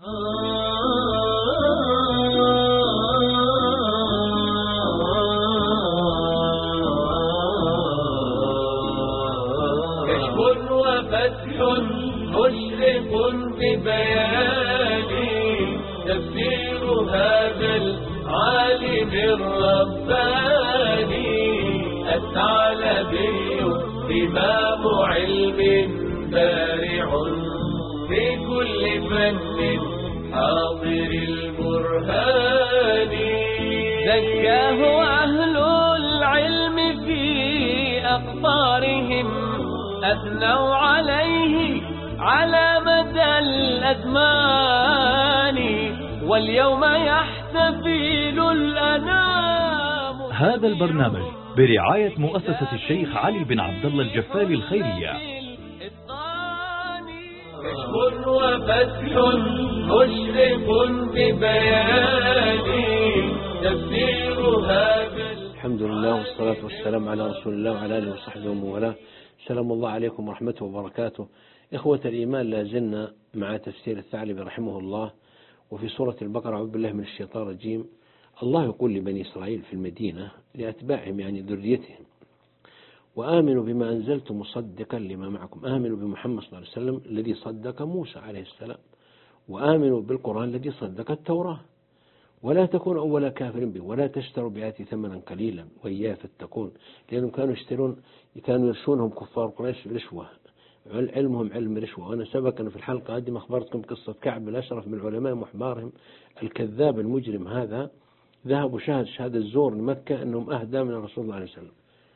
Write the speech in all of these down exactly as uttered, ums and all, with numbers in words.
كشف وفتح مشرق ببياني تفسير هذا العالم الرباني الثعلبي إمام علم بارع في كل فن حاضر البرهان زكاه أهل العلم في أقطارهم أثنوا عليه على مدى الأزمان واليوم يحتفل الأنام. هذا البرنامج برعاية مؤسسة الشيخ علي بن عبد الله الجفال الخيرية. كشف وفتح مشرق ببياني تفسير هذا. الحمد لله والصلاة والسلام على رسول الله وعلى آله وصحبه ومن والاه. سلام الله عليكم ورحمته وبركاته. إخوة الإيمان، لا زلنا مع تفسير الثعلبي رحمه الله، وفي سورة البقرة أعوذ بالله من الشيطان الرجيم. الله يقول لبني إسرائيل في المدينة لأتباعهم يعني ذريتهم: وآمنوا بما أنزلت مصدقا لما معكم. آمنوا بمحمد صلى الله عليه وسلم الذي صدق موسى عليه السلام، وآمنوا بالقرآن الذي صدق التوراة، ولا تكونوا أول كافر به، ولا تشتروا بآياتي ثمنا قليلا وإياه فاتقون. لأنهم كانوا يشترون، كانوا يرشونهم كفار قريش رشوة، علمهم علم رشوة. وأنا سبق أن في الحلقة القادمة أخبرتكم قصة كعب الأشرف من علماء محبارهم الكذاب المجرم هذا، ذهب وشهد شهادة الزور لمكة أنهم أهدى من الرسول صلى الله عليه وسلم.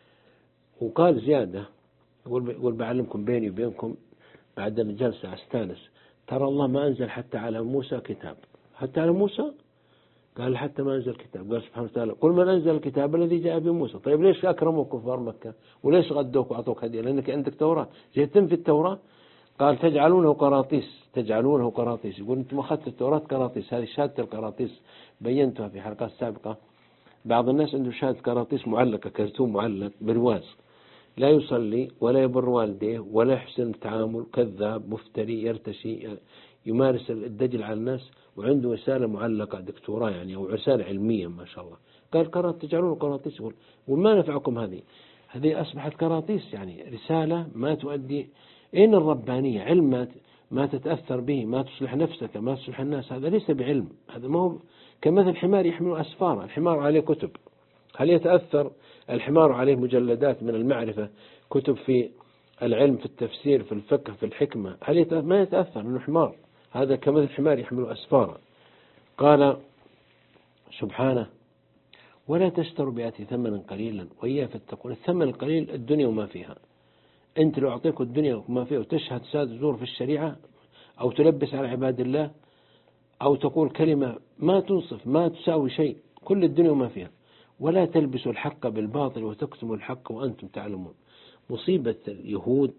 وقال زيادة، يقول بعلمكم بيني وبينكم بعد الجلسة أستانس، ترى الله ما أنزل حتى على موسى كتاب. حتى على موسى؟ قال حتى ما أنزل كتاب. قال سبحانه وتعالى: قل من أنزل الكتاب الذي جاء بموسى. طيب ليش أكرموا كفار مكة وليش غدوك وأعطوك هدية؟ لأنك عندك توراة. جئتم في التوراة. قال: تجعلونه قراطيس، تجعلونه قراطيس. يقول أنتم أخذت التوراة قراطيس. هذه شهادة القراطيس بينتها في حلقات سابقة. بعض الناس عنده شهادة قراطيس معلقة، كرتون معلق برواز، لا يصلي ولا يبر والديه ولا يحسن التعامل، كذاب مفتري يرتشي يمارس الدجل على الناس، وعنده رسالة معلقة دكتوراه يعني أو رسالة علمية ما شاء الله. قال: قرات تجعلون قراطيس. يقول: وما نفعكم هذه؟ هذه أصبحت قراطيس، يعني رسالة ما تؤدي. أين الربانية؟ علم ما, ما تتأثر به، ما تصلح نفسك، ما تصلح الناس. هذا ليس بعلم، هذا ما هو كمثل الحمار يحمل أسفارا. الحمار عليه كتب، هل يتأثر الحمار عليه مجلدات من المعرفة، كتب في العلم، في التفسير، في الفقه، في الحكمة؟ هل يتأثر؟ ما يتأثر، لأنه حمار. هذا كمثل الحمار يحمل أسفارا. قال سبحانه: ولا تشتروا بآياتي ثمنا قليلا وإياه فاتقون. الثمن القليل الدنيا وما فيها. أنت لو أعطيك الدنيا وما فيها وتشهد شهادة زور في الشريعة، أو تلبس على عباد الله، أو تقول كلمة ما تنصف ما تساوي شيء، كل الدنيا وما فيها. ولا تلبسوا الحق بالباطل وتكتموا الحق وأنتم تعلمون. مصيبة اليهود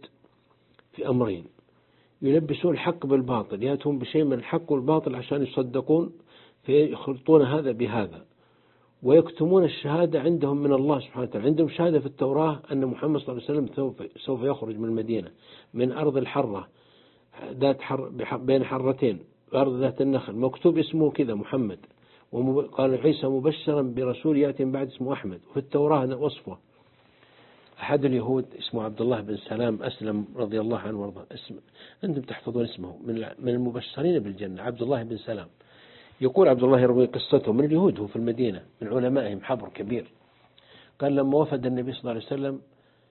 في أمرين: يلبسون الحق بالباطل، يأتون بشيء من الحق والباطل عشان يصدقون، فيخلطون هذا بهذا، ويكتمون الشهادة عندهم من الله سبحانه وتعالى. عندهم شهادة في التوراة أن محمد صلى الله عليه وسلم سوف يخرج من المدينة، من أرض الحرة ذات حر بين حرتين، أرض ذات النخل، مكتوب اسمه كذا محمد. وقال عيسى مبشرا برسول يأتي من بعد اسمه أحمد، وفي التوراة وصفه. أحد اليهود اسمه عبد الله بن سلام أسلم رضي الله عنه وارضاه، اسم أنتم تحفظون اسمه، من المبشرين بالجنة، عبد الله بن سلام. يقول عبد الله يروي قصته من اليهود، هو في المدينة من علمائهم حبر كبير. قال: لما وفد النبي صلى الله عليه وسلم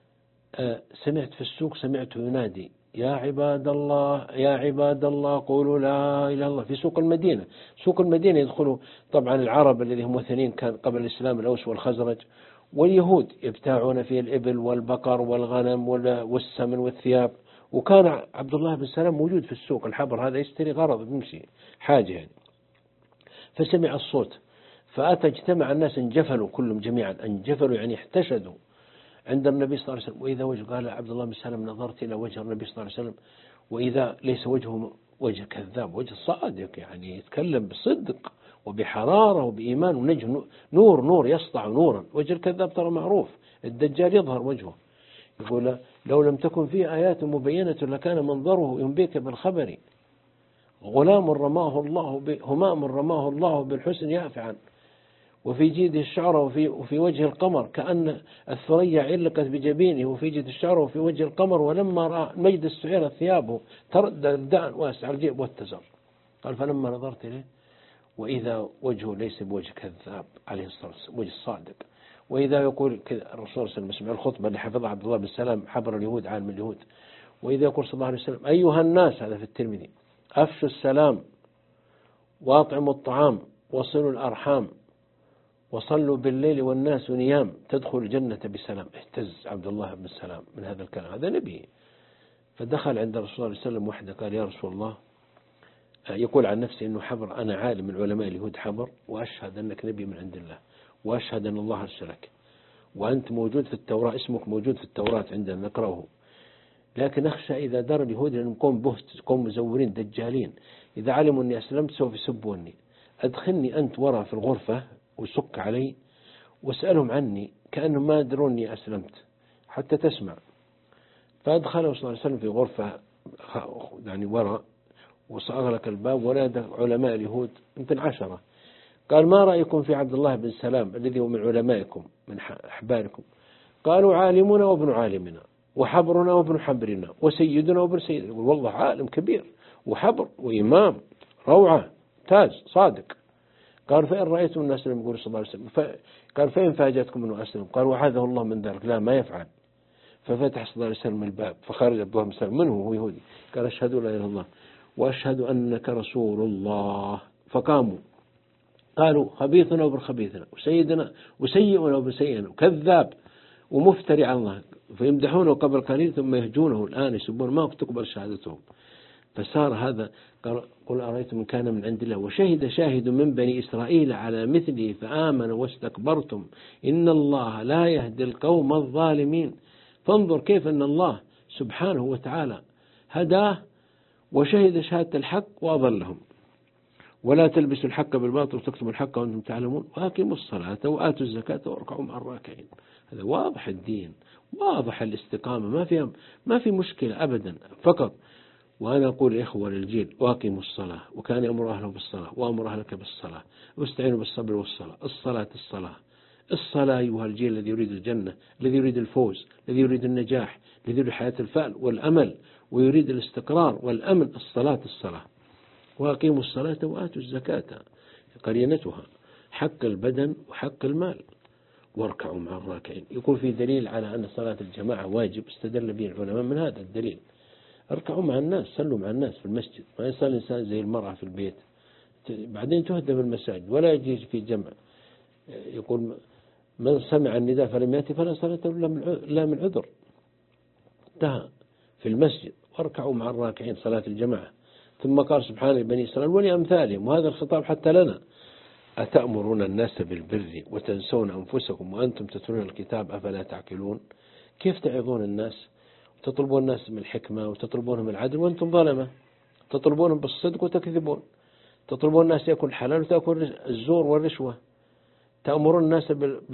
سمعت في السوق سمعته ينادي: يا عباد الله يا عباد الله قولوا لا إله إلا الله. في سوق المدينة. سوق المدينة يدخلوا طبعا العرب الذين هم اثنين كان قبل الإسلام، الأوس والخزرج، واليهود يبتاعون فيه الإبل والبقر والغنم والسمن والثياب. وكان عبد الله بن سلام موجود في السوق الحبر هذا يشتري غرض يمشي حاجة يعني. فسمع الصوت فأتى، اجتمع الناس، انجفلوا كلهم جميعا، انجفلوا يعني احتشدوا عند النبي صلى الله عليه وسلم. وإذا وجه، قال عبد الله بن سلام: نظرت إلى وجه النبي صلى الله عليه وسلم وإذا ليس وجهه وجه كذاب، وجه صادق، يعني يتكلم بصدق وبحرارة وبإيمان ونجم نور نور يسطع نورا. وجه الكذاب ترى معروف، الدجال يظهر وجهه. يقول: لو لم تكن فيه آيات مبينة لكان منظره ينبيك بالخبر. غلام رماه الله ب... همام رماه الله بالحسن يافعا، وفي جيده الشعرة وفي, وفي وجه القمر، كأن الثريا علقت بجبينه وفي جيد الشعرة وفي وجه القمر، ولما رأى مجد السعير ثيابه تردد الدان واسع الجيب والتزر. قال فلما نظرت إليه وإذا وجهه ليس بوجه كذاب عليه الصلاة والسلام، وجه صادق. وإذا يقول كذا الرسول صلى الله عليه وسلم الخطبة اللي حفظها عبد الله بن سلام حبر اليهود عالم اليهود، وإذا يقول صلى الله عليه وسلم أيها الناس، هذا في الترمذي، أفشوا السلام وأطعموا الطعام وصلوا الأرحام وصلوا بالليل والناس نيام تدخل الجنة بسلام. اهتز عبد الله بن سلام من هذا الكلام، هذا نبي. فدخل عند الرسول صلى الله عليه وسلم وحده قال يا رسول الله، يقول عن نفسه أنه حبر، أنا عالم من علماء اليهود حبر، وأشهد أنك نبي من عند الله، وأشهد أن الله أرسلك، وأنت موجود في التوراة، اسمك موجود في التوراة عندنا نقرأه، لكن أخشى إذا دار اليهود أنهم قوم بهت، قوم مزورين دجالين، إذا علموا أني أسلمت سوف يسبوني، أدخلني أنت وراء في الغرفة وسك علي واسألهم عني كأنهم ما يدرون أني أسلمت حتى تسمع. فأدخله صلى الله عليه وسلم في غرفة يعني وراء، وأغلق الباب، ونادى علماء اليهود يمكن عشرة، قال ما رأيكم في عبد الله بن سلام الذي هو من علمائكم من أحباركم؟ قالوا عالمنا وابن عالمنا، وحبرنا وابن حبرنا، وسيدنا وابن سيدنا. يقول والله عالم كبير وحبر وإمام روعة تاج صادق. قال فإن رأيتم الناس لم يقول صلى الله عليه وسلم، قال فإن فاجأتكم أنه أسلم، قال وعاذه الله من ذلك، لا ما يفعل. ففتح صلى الله عليه وسلم الباب، فخرج عبد الله بن سلام منه هو يهودي، قال أشهد لا إله إلا الله وأشهد أنك رسول الله. فقاموا قالوا خبيثنا وابن خبيثنا، وسيدنا وسيئنا وابن سيئنا، وكذاب ومفتري على الله، فيمدحونه قبل قليل ثم يهجونه الآن يسبون ما تقبل شهادتهم. فصار هذا قل أرأيتم من كان من عند الله وشهد شاهد من بني إسرائيل على مثله فآمن واستكبرتم إن الله لا يهدي القوم الظالمين. فانظر كيف أن الله سبحانه وتعالى هداه وشهد شهادة الحق وأضلهم. ولا تلبسوا الحق بالباطل وتكتموا الحق وأنتم تعلمون وأقيموا الصلاة وآتوا الزكاة واركعوا مع الراكعين. هذا واضح الدين، واضح الاستقامة، ما في ما في مشكلة أبدا. فقط وأنا أقول إخوة للجيل وأقيموا الصلاة، وكان يأمر أهله بالصلاة وأمر أهلك بالصلاة واستعينوا بالصبر والصلاة. الصلاة الصلاة الصلاة أيها الجيل الذي يريد الجنة، الذي يريد الفوز، الذي يريد النجاح، الذي يريد حياة الفأل والأمل ويريد الاستقرار والأمن. الصلاة الصلاة وأقيموا الصلاة وآتوا الزكاة قرينتها حق البدن وحق المال واركعوا مع الراكعين. يكون في دليل على أن صلاة الجماعة واجب، استدل به العلماء من هذا الدليل. اركعوا مع الناس، صلوا مع الناس في المسجد، ما يصلي الإنسان زي المرأة في البيت بعدين تهدم المساجد ولا يجي في جمع. يقول من سمع النداء فلم يأتي فلا صلاة لا من عذر. انتهى في المسجد واركعوا مع الراكعين صلاة الجماعة. ثم قال سبحانه بني إسرائيل ولأمثالهم، وهذا الخطاب حتى لنا، أتأمرون الناس بالبر وتنسون أنفسكم وأنتم تتلون الكتاب أفلا تعقلون؟ كيف تعظون الناس وتطلبون الناس من الحكمة وتطلبونهم العدل وأنتم ظلمة، تطلبونهم بالصدق وتكذبون، تطلبون الناس يأكل الحلال وتأكل الزور والرشوة، تأمرون الناس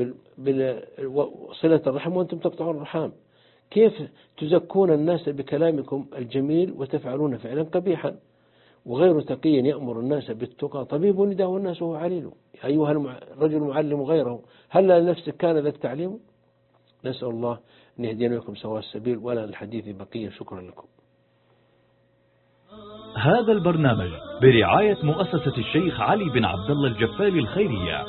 بصلة الرحم وأنتم تقطعون الرحام. كيف تزكون الناس بكلامكم الجميل وتفعلون فعلا قبيحا؟ وغير تقي يأمر الناس بالتقى طبيب نداه الناس وهو عليل. أيها الرجل معلم غيره، هل لنفسك كان ذا التعليم؟ نسأل الله أن يهدينا لكم سواء السبيل ولا الحديث بقية. شكرا لكم. هذا البرنامج برعاية مؤسسة الشيخ علي بن عبد الله الجفالي الخيرية.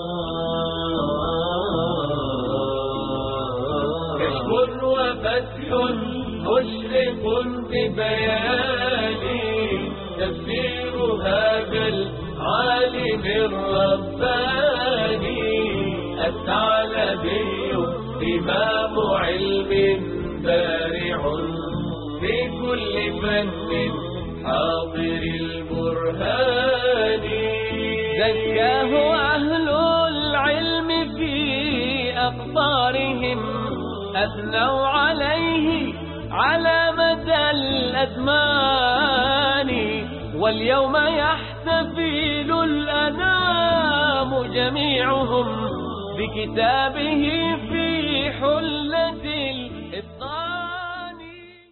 كشف وفتح مشرق ببياني تفسير هذا العالم الرباني الثعلبي إمام علم بارع في كل فن حاضر البرهان زكاه أهل العلم في أقطارهم أثنوا عليه على مدى الأزمان واليوم يحتفل الأنام جميعهم بكتابه في حلة